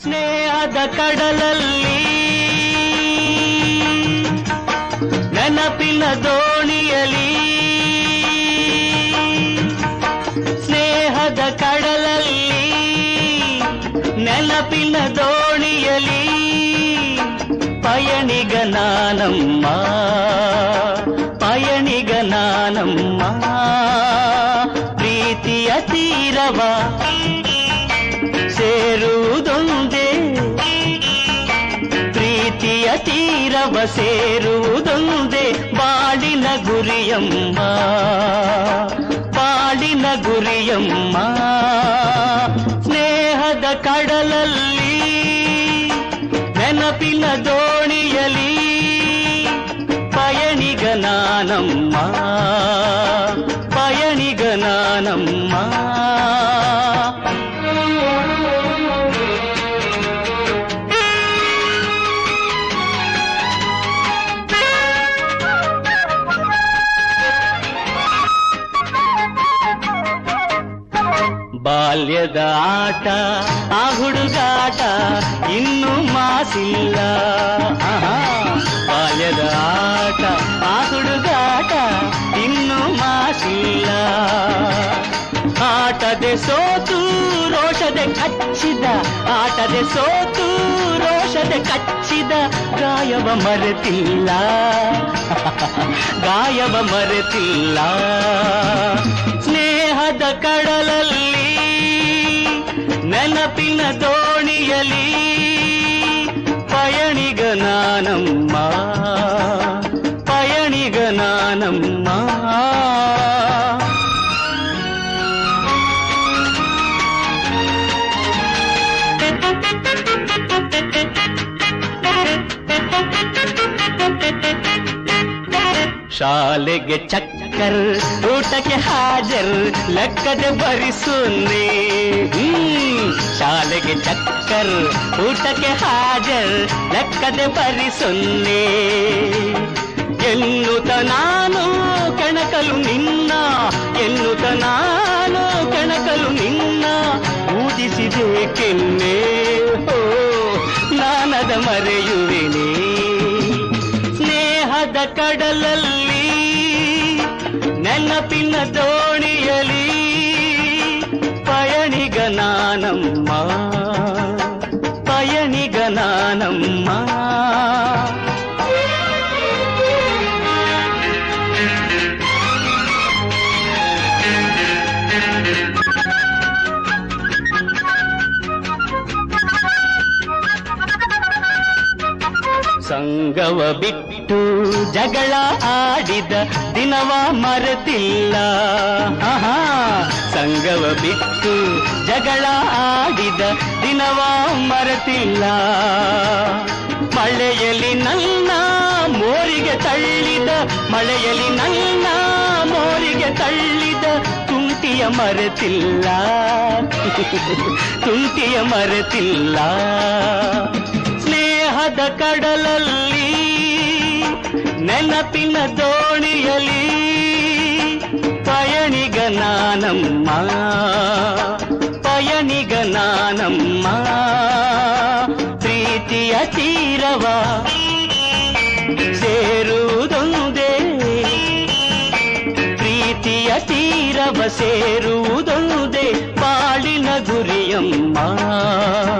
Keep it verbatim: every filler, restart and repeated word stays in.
ಸ್ನೇಹದ ಕಡಲಲ್ಲಿ ನೆನಪಿನ ದೋಣಿಯಲಿ ಸ್ನೇಹದ ಕಡಲಲ್ಲಿ ನೆನಪಿನ ದೋಣಿಯಲಿ ಪಯಣಿಗ ನಾನಮ್ಮ ಪಯಣಿಗ ನಾನಮ್ಮ ಪ್ರೀತಿಯ ತೀರವ ಸೇರುವುದೊಂದೇ ಪ್ರೀತಿಯ ತೀರವ ಸೇರುವುದೊಂದೇ ಬಾಳಿನ ಗುರಿಯಮ್ಮ ಬಾಳಿನ ಗುರಿಯಮ್ಮ ಸ್ನೇಹದ ಕಡಲಲ್ಲಿ ನೆನಪಿನ ದೋಣಿಯಲಿ ಪಯಣಿಗ ನಾನಮ್ಮ ಪಯಣಿಗ ನಾನಮ್ಮ ಬಾಲ್ಯದ ಆಟ ಆ ಹುಡುಗಾಟ ಇನ್ನೂ ಮಾಸಿಲ್ಲ ಬಾಲ್ಯದ ಆಟ ಆ ಹುಡುಗಾಟ ಇನ್ನೂ ಮಾಸಿಲ್ಲ ಆಟದೆ ಸೋತು ರೋಷದೆ ಕಚ್ಚಿದ ಆಟದೆ ಸೋತು ರೋಷದೆ ಕಚ್ಚಿದ ಗಾಯವ ಮರೆತಿಲ್ಲ ಗಾಯವ ಮರೆತಿಲ್ಲ ಸ್ನೇಹದ ಕಡಲಲ್ಲಿ ನೆನಪಿನ ದೋಣಿಯಲಿ ಪಯಣಿಗ ನಾನಮ್ಮ ಪಯಣಿಗ ನಾನಮ್ಮ ಶಾಲೆಗೆ ಚಕ್ಕರ್ ಊಟಕ್ಕೆ ಹಾಜರ್ ಲೆಕ್ಕದೆ ಬರಿಸುನ್ನೆ ಶಾಲೆಗೆ ಚಕ್ಕರ್ ಊಟಕ್ಕೆ ಹಾಜರ್ ಲೆಕ್ಕದೆ ಬರಿಸುನ್ನೆ ಎನ್ನುತ್ತ ನಾನು ಕೆಣಕಲು ನಿನ್ನ ಎನ್ನುತ್ತ ನಾನು ಕೆಣಕಲು ನಿನ್ನ ಊದಿಸಿದೆ ಕೆನ್ನೆ ಓ ನಾನದ ಮರೆಯುವೆನೆ ಸ್ನೇಹದ ಕಡಲಲ್ಲಿ ನೆನಪಿನ ದೋಣಿಯಲಿ ಪಯಣಿಗ ನಾನಮ್ಮ ಪಯಣಿಗ ನಾನಮ್ಮ ಸಂಗವ ಬಿಟ್ಟು ಜಗಳ ಆಡಿದ ದಿನವ ಮರೆತಿಲ್ಲ ಸಂಗವ ಬಿಟ್ಟು ಜಗಳ ಆಡಿದ ದಿನವ ಮರೆತಿಲ್ಲ ಮಳೆಯಲ್ಲಿ ನನ್ನ ಮೋರಿಗೆ ತಳ್ಳಿದ ಮಳೆಯಲ್ಲಿ ನನ್ನ ಮೋರಿಗೆ ತಳ್ಳಿದ ತುಂಟಿಯ ಮರೆತಿಲ್ಲ ತುಂಟಿಯ ಮರೆತಿಲ್ಲ ಸ್ನೇಹದ ಕಡಲಲ್ಲಿ ನೆನಪಿನ ದೋಣಿಯಲಿ ಪಯಣಿಗ ನಾನಮ್ಮ ಪಯಣಿಗ ನಾನಮ್ಮ ಪ್ರೀತಿಯ ತೀರವ ಸೇರುವುದೊಂದೇ ಪ್ರೀತಿಯ ತೀರವ ಸೇರುವುದೊಂದೇ ಬಾಳಿನ ಗುರಿಯಮ್ಮ